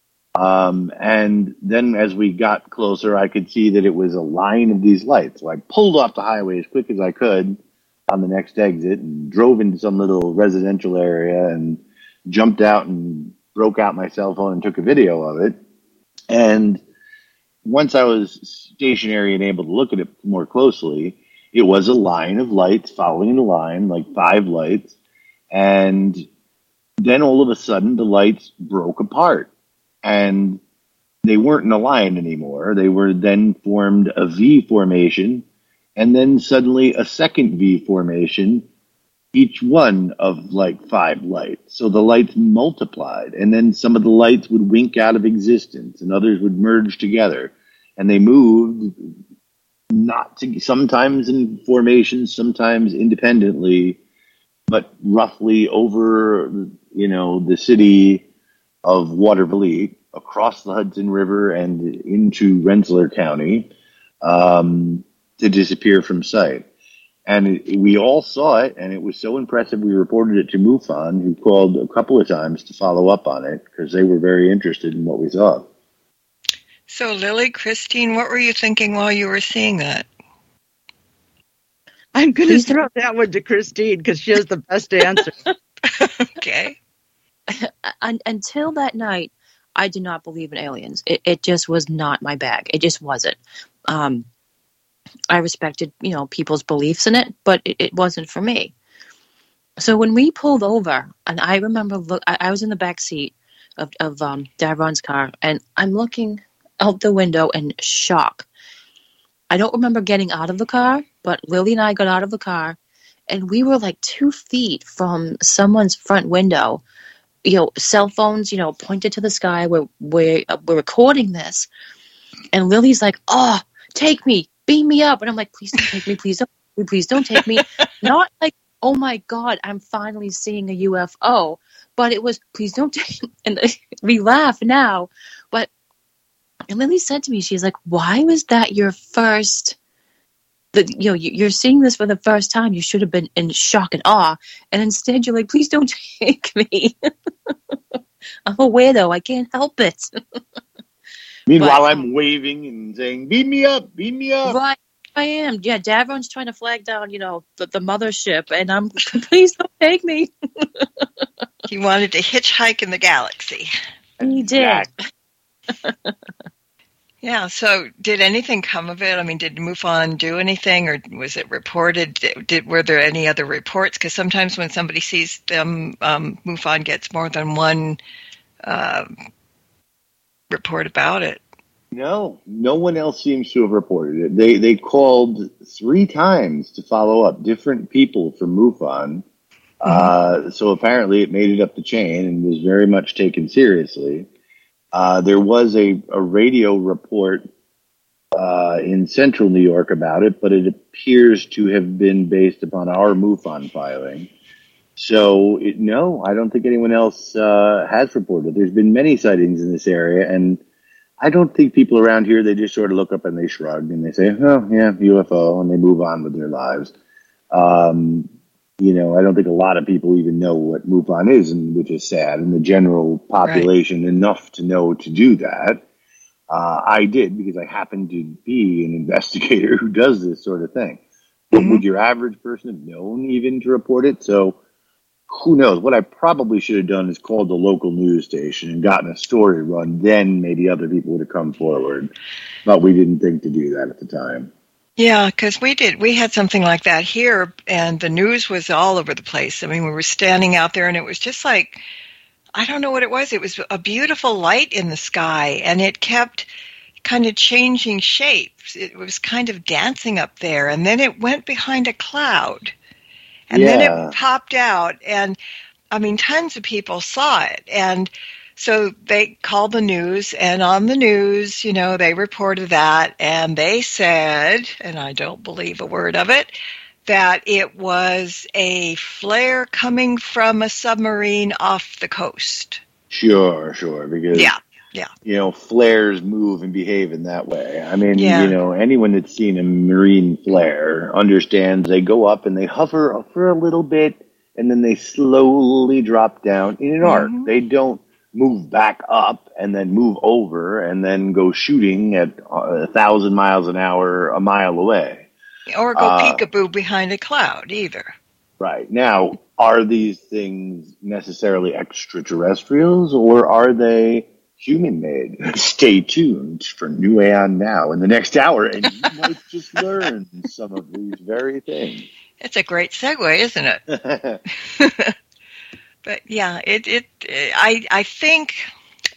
And then as we got closer, I could see that it was a line of these lights. So I pulled off the highway as quick as I could on the next exit and drove into some little residential area and jumped out and broke out my cell phone and took a video of it. And once I was stationary and able to look at it more closely, it was a line of lights following the line, 5 lights. And then all of a sudden the lights broke apart. And they weren't in a line anymore. They were then formed a V formation, and then suddenly a second V formation, each one of like 5 lights. So the lights multiplied, and then some of the lights would wink out of existence, and others would merge together. And they moved sometimes in formation, sometimes independently, but roughly over, the city of Watervliet, across the Hudson River and into Rensselaer County, to disappear from sight. And we all saw it, and it was so impressive we reported it to MUFON, who called a couple of times to follow up on it because they were very interested in what we saw. So, Lily, Christine, what were you thinking while you were seeing that? I'm going to throw that one to Christine because she has the best answer. Okay. Until that night, I did not believe in aliens. It just was not my bag. It just wasn't. I respected, people's beliefs in it, but it wasn't for me. So when we pulled over, and I remember, I was in the back seat of Davron's car, and I'm looking out the window in shock. I don't remember getting out of the car, but Lily and I got out of the car, and we were like 2 feet from someone's front window. Cell phones, pointed to the sky. We're recording this, and Lily's like, "Oh, take me, beam me up," and I'm like, "Please don't take me, please don't take me." Not like, "Oh my God, I'm finally seeing a UFO," but it was, "Please don't take me." And we laugh now, but and Lily said to me, she's like, "Why was that your first? You're seeing this for the first time. You should have been in shock and awe, and instead you're like, please don't take me." I'm a weirdo. I can't help it. Meanwhile, I'm waving and saying, "Beam me up, beam me up." Right, I am. Yeah, Davron's trying to flag down, the mothership, and I'm, please don't take me. He wanted to hitchhike in the galaxy. He did. Yeah, so did anything come of it? I mean, did MUFON do anything, or was it reported? Were there any other reports? Because sometimes when somebody sees them, MUFON gets more than one report about it. No one else seems to have reported it. They called 3 times to follow up, different people from MUFON. So apparently it made it up the chain and was very much taken seriously. There was a radio report in central New York about it, but it appears to have been based upon our MUFON filing. So, no, I don't think anyone else has reported. There's been many sightings in this area, and I don't think people around here, they just sort of look up and they shrug and they say, "Oh, yeah, UFO," and they move on with their lives. I don't think a lot of people even know what MUFON is, and which is sad, and the general population enough to know to do that. I did, because I happen to be an investigator who does this sort of thing. But would your average person have known even to report it? So who knows? What I probably should have done is called the local news station and gotten a story run. Then maybe other people would have come forward. But we didn't think to do that at the time. Yeah, because we had something like that here, and the news was all over the place. I mean, we were standing out there, and it was just like, I don't know what it was. It was a beautiful light in the sky, and it kept kind of changing shapes. It was kind of dancing up there, and then it went behind a cloud, and then it popped out, and I mean, tons of people saw it, and so they called the news, and on the news, they reported that, and they said, and I don't believe a word of it, that it was a flare coming from a submarine off the coast. Sure, because flares move and behave in that way. I mean, anyone that's seen a marine flare understands they go up and they hover for a little bit, and then they slowly drop down in an arc. They don't move back up and then move over and then go shooting at 1,000 miles an hour a mile away. Or go peekaboo behind a cloud either. Right. Now, are these things necessarily extraterrestrials, or are they human-made? Stay tuned for New Aeon Now in the next hour, and you might just learn some of these very things. It's a great segue, isn't it? But yeah, I think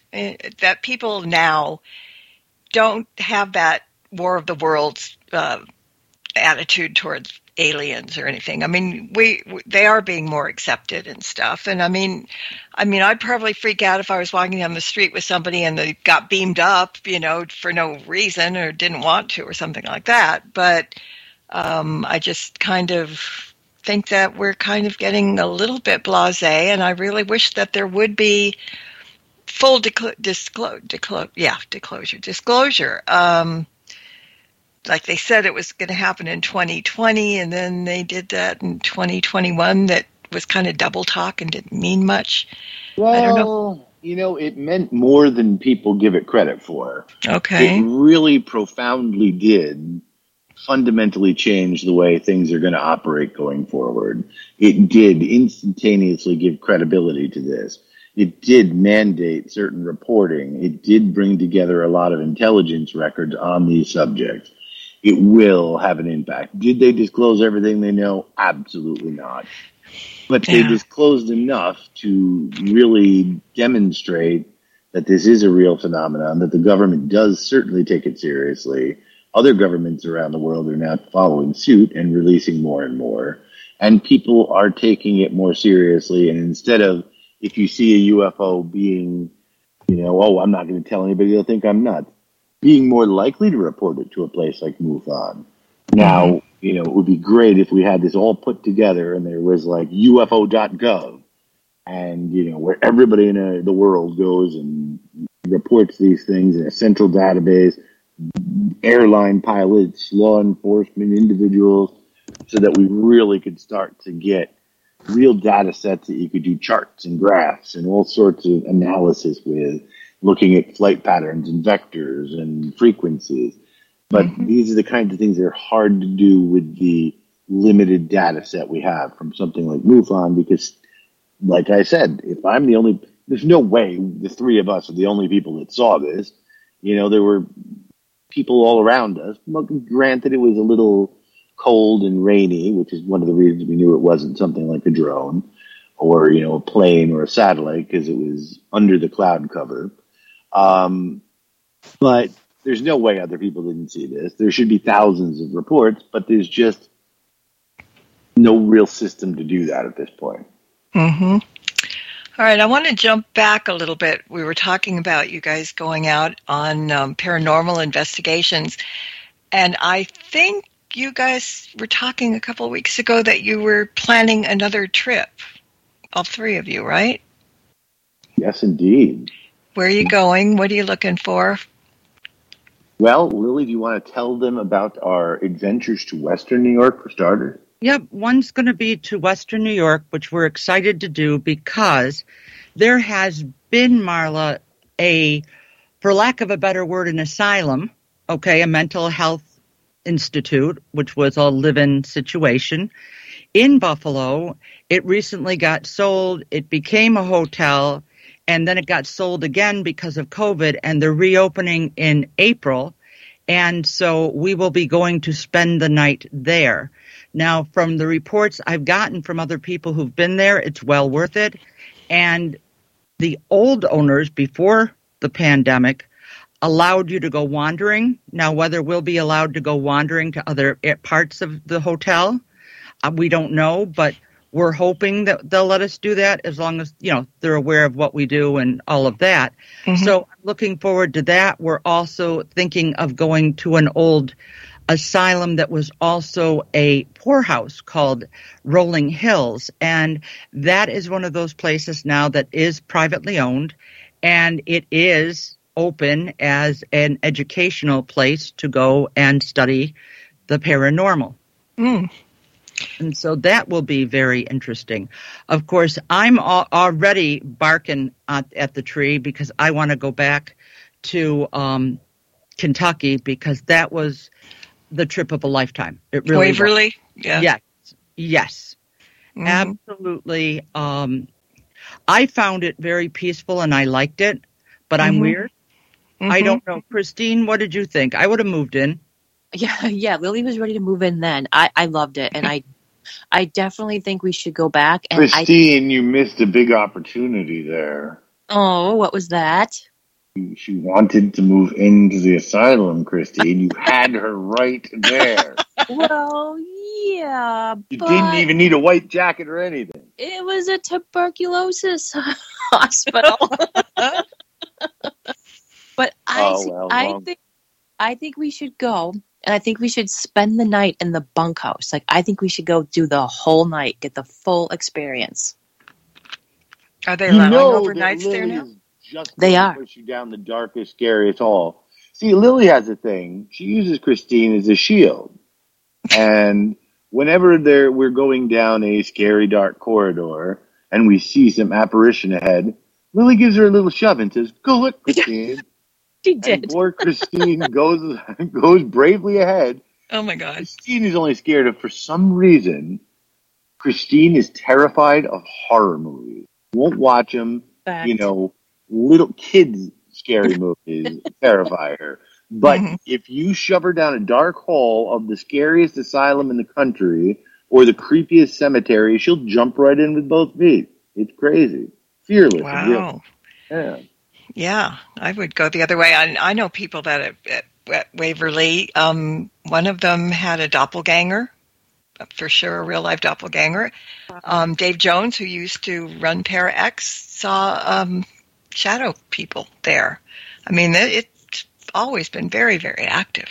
that people now don't have that War of the Worlds attitude towards aliens or anything. I mean, they are being more accepted and stuff. And I mean, I'd probably freak out if I was walking down the street with somebody and they got beamed up, for no reason or didn't want to or something like that. But I just kind of think that we're kind of getting a little bit blasé, and I really wish that there would be full disclosure. Like they said it was going to happen in 2020, and then they did that in 2021. That was kind of double talk and didn't mean much. Well, I don't know. It meant more than people give it credit for. Okay. It really profoundly did fundamentally change the way things are going to operate going forward. It did instantaneously give credibility to this. It did mandate certain reporting. It did bring together a lot of intelligence records on these subjects. It will have an impact. Did they disclose everything they know? Absolutely not. But they disclosed enough to really demonstrate that this is a real phenomenon, that the government does certainly take it seriously. Other governments around the world are now following suit and releasing more and more. And people are taking it more seriously. And instead of, if you see a UFO being, I'm not going to tell anybody, they'll think I'm nuts, being more likely to report it to a place like MUFON. Now, it would be great if we had this all put together and there was like UFO.gov and, where everybody in the world goes and reports these things in a central database, airline pilots, law enforcement, individuals, so that we really could start to get real data sets that you could do charts and graphs and all sorts of analysis with, looking at flight patterns and vectors and frequencies. But these are the kinds of things that are hard to do with the limited data set we have from something like MUFON, because, like I said, there's no way the three of us are the only people that saw this. There were people all around us. Granted, it was a little cold and rainy, which is one of the reasons we knew it wasn't something like a drone or, a plane or a satellite, because it was under the cloud cover. But there's no way other people didn't see this. There should be thousands of reports, but there's just no real system to do that at this point. Mm-hmm. All right, I want to jump back a little bit. We were talking about you guys going out on paranormal investigations, and I think you guys were talking a couple of weeks ago that you were planning another trip, all three of you, right? Yes, indeed. Where are you going? What are you looking for? Well, Lily, do you want to tell them about our adventures to Western New York for starters? Yep, one's going to be to Western New York, which we're excited to do because there has been, Marla, for lack of a better word, an asylum, a mental health institute, which was a live-in situation in Buffalo. It recently got sold. It became a hotel, and then it got sold again because of COVID, and they're reopening in April. And so we will be going to spend the night there. Now, from the reports I've gotten from other people who've been there, it's well worth it. And the old owners, before the pandemic, allowed you to go wandering. Now, whether we'll be allowed to go wandering to other parts of the hotel, we don't know, but we're hoping that they'll let us do that as long as, they're aware of what we do and all of that. Mm-hmm. So I'm looking forward to that. We're also thinking of going to an old asylum that was also a poorhouse called Rolling Hills. And that is one of those places now that is privately owned, and it is open as an educational place to go and study the paranormal. Mm. And so that will be very interesting. Of course, I'm already barking at the tree because I want to go back to Kentucky, because that was the trip of a lifetime. It really Waverly? Was. Yeah. Yes. Mm-hmm. Absolutely. I found it very peaceful and I liked it, but I'm weird. Mm-hmm. I don't know. Christine, what did you think? I would have moved in. Yeah. Lily was ready to move in then. I loved it, and I definitely think we should go back. And Christine, you missed a big opportunity there. Oh, what was that? She wanted to move into the asylum, Christine. You had her right there. Well, yeah, You but didn't even need a white jacket or anything. it was a tuberculosis hospital. But I think we should go, and I think we should spend the night in the bunkhouse. Like, I think we should go do the whole night, get the full experience. Are they allowing overnights there now? They are. Push you down the darkest, scariest hall. See, Lily has a thing. She uses Christine as a shield. And whenever we're going down a scary, dark corridor and we see some apparition ahead, Lily gives her a little shove and says, "Go look, Christine." She did. And poor Christine goes bravely ahead. Oh, my God. Christine is only scared of, for some reason, Christine is terrified of horror movies. Won't watch them. Fact. Little kids' scary movies terrify her. But if you shove her down a dark hole of the scariest asylum in the country or the creepiest cemetery, she'll jump right in with both feet. It's crazy. Fearless. Wow. Yeah. Yeah, I would go the other way. I know people that at Waverly, one of them had a doppelganger, for sure, a real-life doppelganger. Dave Jones, who used to run Para X, saw shadow people there. I mean, it's always been very, very active.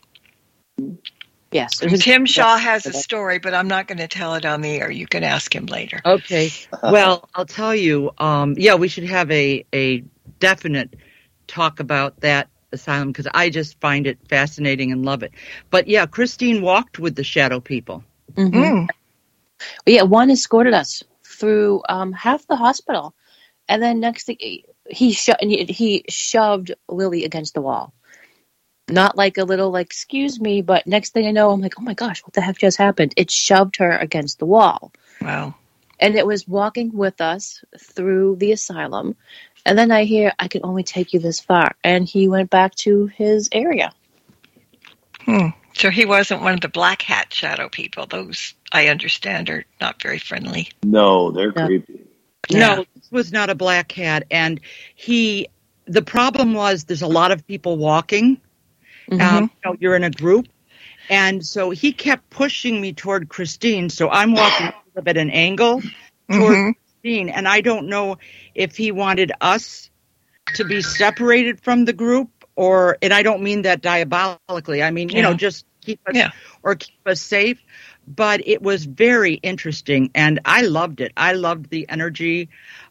Yes. Tim Shaw has a story, but I'm not going to tell it on the air. You can ask him later. Okay. Well, I'll tell you, we should have a definite talk about that asylum because I just find it fascinating and love it. But yeah, Christine walked with the shadow people. Mm-hmm. Yeah, one escorted us through half the hospital, and then next thing he shoved Lily against the wall. Not like a little excuse me, but next thing I know, I'm like, oh my gosh, what the heck just happened? It shoved her against the wall. Wow. And it was walking with us through the asylum. And then I hear, I can only take you this far. And he went back to his area. So he wasn't one of the black hat shadow people. Those, I understand, are not very friendly. No, they're creepy. Yeah. No, this was not a black hat. And the problem was there's a lot of people walking. You're in a group. And so he kept pushing me toward Christine. So I'm walking at an angle toward Christine. And I don't know if he wanted us to be separated from the group and I don't mean that diabolically. I mean, just keep us safe. But it was very interesting. And I loved it. I loved the energy.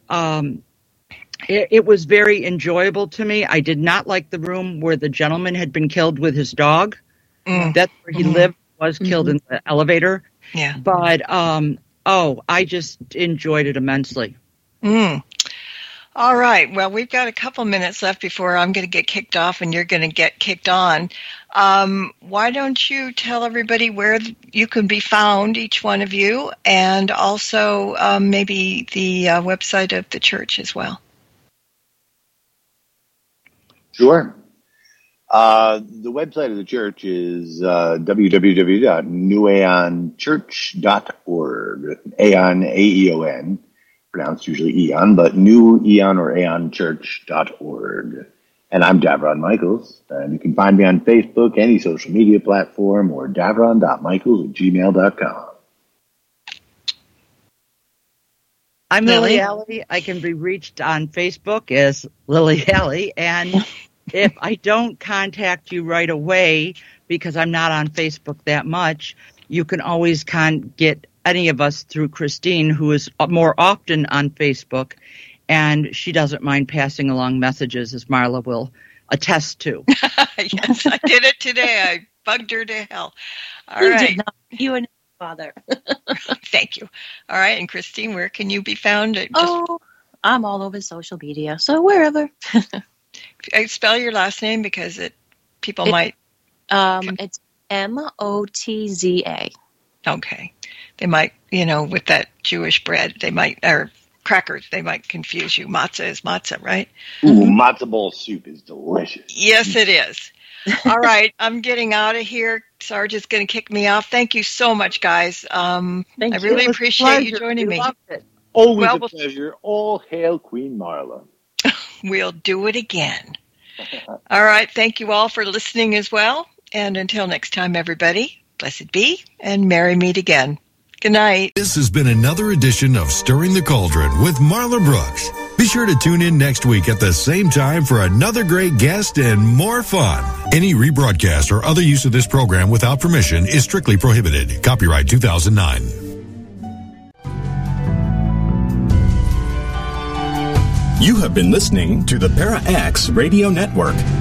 It was very enjoyable to me. I did not like the room where the gentleman had been killed with his dog. That's where he lived, was killed in the elevator. Yeah. But, I just enjoyed it immensely. All right. Well, we've got a couple minutes left before I'm going to get kicked off and you're going to get kicked on. Why don't you tell everybody where you can be found, each one of you, and also maybe the website of the church as well? Sure. The website of the church is www.newaeonchurch.org. Aeon, A-E-O-N, pronounced usually Eon, but New Eon or aeonchurch.org. And I'm Davron Michaels, and you can find me on Facebook, any social media platform, or davron.michaels@gmail.com. I'm Lily Alley. I can be reached on Facebook as Lily Alley, and if I don't contact you right away, because I'm not on Facebook that much, you can always get any of us through Christine, who is more often on Facebook, and she doesn't mind passing along messages, as Marla will attest to. Yes, I did it today. I bugged her to hell. All you right. Did not. You and Father. Thank you. All right, and Christine, where can you be found? I'm all over social media, so wherever. Spell your last name because people might. It's Motza. Okay, they might, with that Jewish bread, or crackers, they might confuse you. Matzah is matzah, right? Ooh, matzo ball soup is delicious. Yes, it is. All right, I'm getting out of here. Sarge is going to kick me off. Thank you so much, guys. I really appreciate you joining me. Always a pleasure. All hail Queen Marla. we'll do it again. All right. Thank you all for listening as well. And until next time, everybody, blessed be and merry meet again. Good night. This has been another edition of Stirring the Cauldron with Marla Brooks. Be sure to tune in next week at the same time for another great guest and more fun. Any rebroadcast or other use of this program without permission is strictly prohibited. Copyright 2009. You have been listening to the Para X Radio Network.